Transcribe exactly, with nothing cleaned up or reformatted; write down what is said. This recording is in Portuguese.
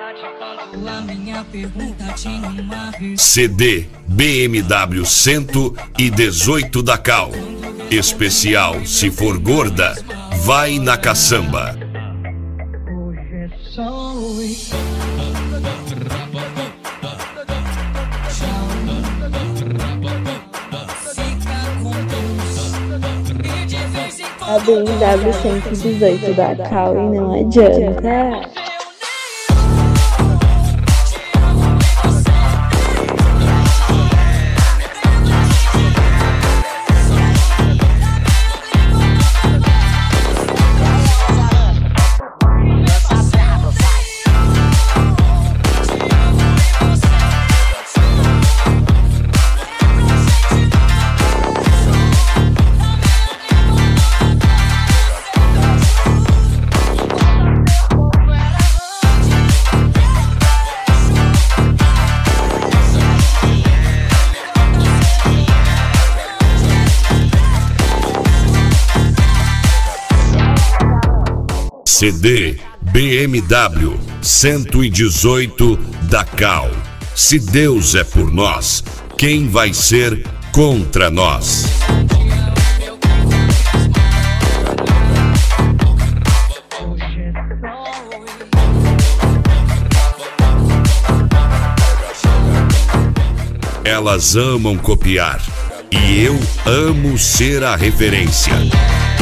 C D B M W cento e dezoito da Cal. Especial Se For Gorda, vai na caçamba. A B M W cento e dezoito da Cal e não adianta. C D B M W cento e dezoito da Cal. Se Deus é por nós, quem vai ser contra nós? Elas amam copiar e eu amo ser a referência.